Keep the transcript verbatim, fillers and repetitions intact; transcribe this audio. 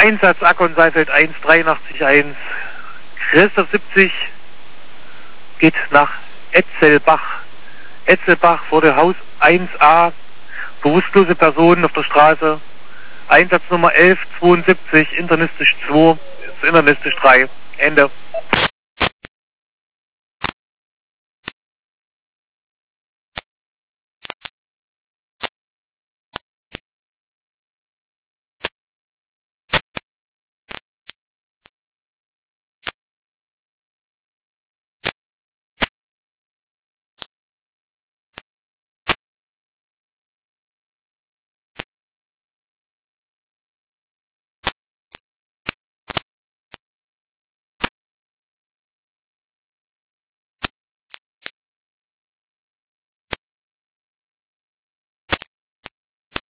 Einsatz Ackern Seifeld eins, dreiundachtzig eins. Christoph siebzig geht nach Etzelbach. Etzelbach wurde Haus eins a. Bewusstlose Personen auf der Straße. Einsatznummer elf zweiundsiebzig, internistisch zwei, internistisch drei. Ende.